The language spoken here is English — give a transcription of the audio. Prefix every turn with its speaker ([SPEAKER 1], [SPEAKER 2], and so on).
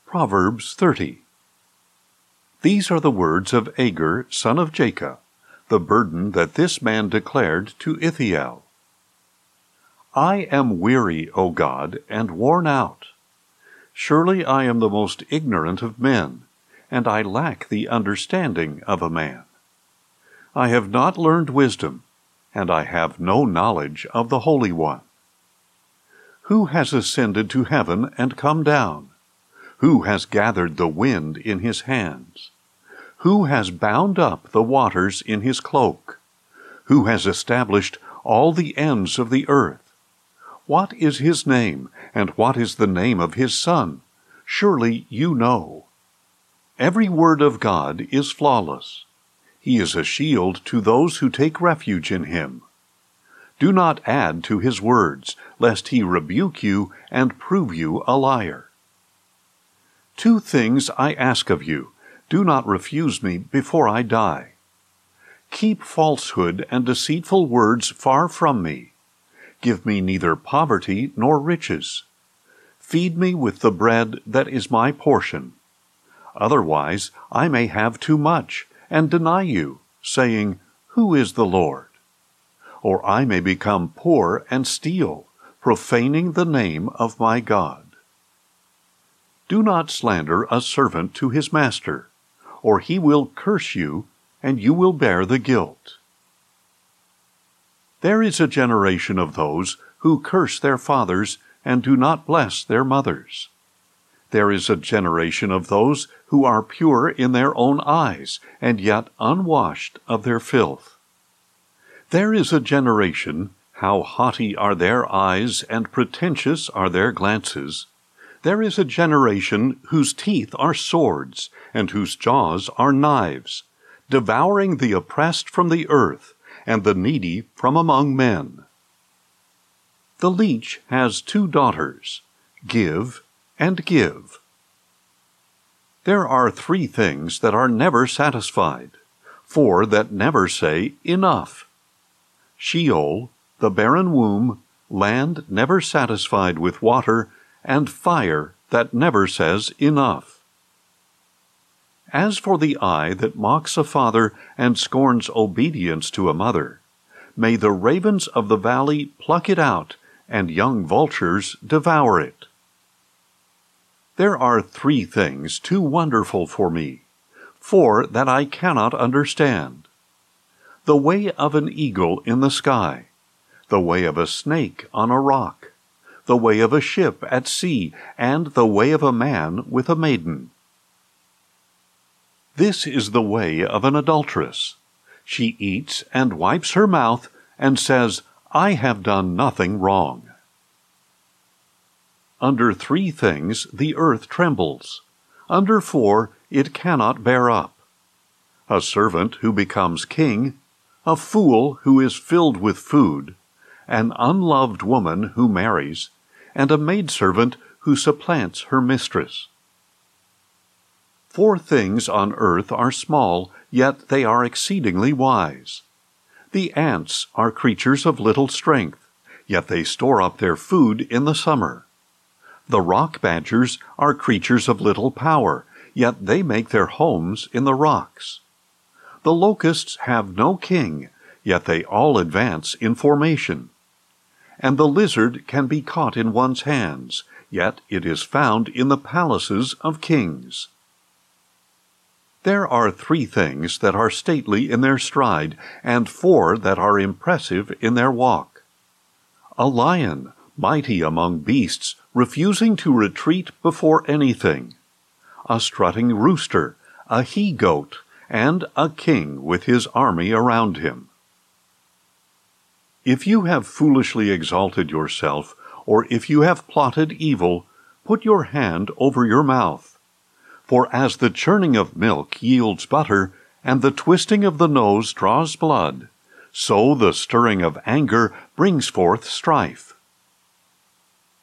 [SPEAKER 1] Proverbs 30. These are the words of Agur, son of Jacob, the burden that this man declared to Ithiel. I am weary, O God, and worn out. Surely I am the most ignorant of men, and I lack the understanding of a man. I have not learned wisdom, and I have no knowledge of the Holy One. Who has ascended to heaven and come down? Who has gathered the wind in his hands? Who has bound up the waters in his cloak? Who has established all the ends of the earth? What is his name, and what is the name of his Son? Surely you know. Every word of God is flawless. He is a shield to those who take refuge in him. Do not add to his words, lest he rebuke you and prove you a liar. 2 things I ask of you. Do not refuse me before I die. Keep falsehood and deceitful words far from me. Give me neither poverty nor riches. Feed me with the bread that is my portion. Otherwise I may have too much and deny you, saying, Who is the Lord? Or I may become poor and steal, profaning the name of my God. Do not slander a servant to his master, or he will curse you, and you will bear the guilt. There is a generation of those who curse their fathers and do not bless their mothers. There is a generation of those who are pure in their own eyes, and yet unwashed of their filth. There is a generation, how haughty are their eyes and pretentious are their glances. There is a generation whose teeth are swords, and whose jaws are knives, devouring the oppressed from the earth, and the needy from among men. The leech has 2 daughters, Give and Give. There are 3 things that are never satisfied, 4 that never say, Enough. Sheol, the barren womb, land never satisfied with water, and fire that never says, Enough. As for the eye that mocks a father and scorns obedience to a mother, may the ravens of the valley pluck it out, and young vultures devour it. There are 3 things too wonderful for me, 4 that I cannot understand. The way of an eagle in the sky, the way of a snake on a rock, the way of a ship at sea, and the way of a man with a maiden. This is the way of an adulteress. She eats and wipes her mouth and says, I have done nothing wrong. Under 3 things the earth trembles. Under 4 it cannot bear up. A servant who becomes king, a fool who is filled with food, an unloved woman who marries, and a maidservant who supplants her mistress. 4 things on earth are small, yet they are exceedingly wise. The ants are creatures of little strength, yet they store up their food in the summer. The rock badgers are creatures of little power, yet they make their homes in the rocks. The locusts have no king, yet they all advance in formation. And the lizard can be caught in one's hands, yet it is found in the palaces of kings. There are 3 things that are stately in their stride, and 4 that are impressive in their walk. A lion, mighty among beasts, refusing to retreat before anything. A strutting rooster, a he-goat, and a king with his army around him. If you have foolishly exalted yourself, or if you have plotted evil, put your hand over your mouth. For as the churning of milk yields butter, and the twisting of the nose draws blood, so the stirring of anger brings forth strife.